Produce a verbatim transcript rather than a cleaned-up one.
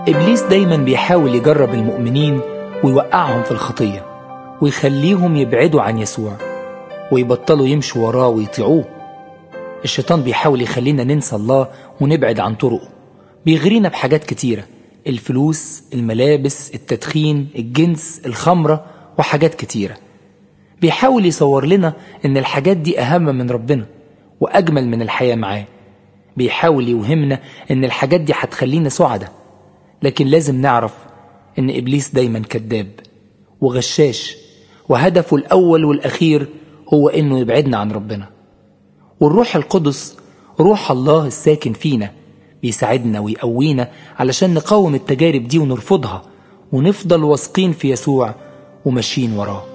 إبليس دايما بيحاول يجرب المؤمنين ويوقعهم في الخطية ويخليهم يبعدوا عن يسوع ويبطلوا يمشوا وراه ويطيعوه. الشيطان بيحاول يخلينا ننسى الله ونبعد عن طرقه، بيغرينا بحاجات كتيرة: الفلوس، الملابس، التدخين، الجنس، الخمرة وحاجات كتيرة. بيحاول يصور لنا إن الحاجات دي أهم من ربنا وأجمل من الحياة معاه. بيحاول يوهمنا إن الحاجات دي هتخلينا سعداء، لكن لازم نعرف إن إبليس دايما كذاب وغشاش، وهدفه الأول والأخير هو إنه يبعدنا عن ربنا. والروح القدس، روح الله الساكن فينا، بيساعدنا ويقوينا علشان نقاوم التجارب دي ونرفضها ونفضل واثقين في يسوع وماشيين وراه.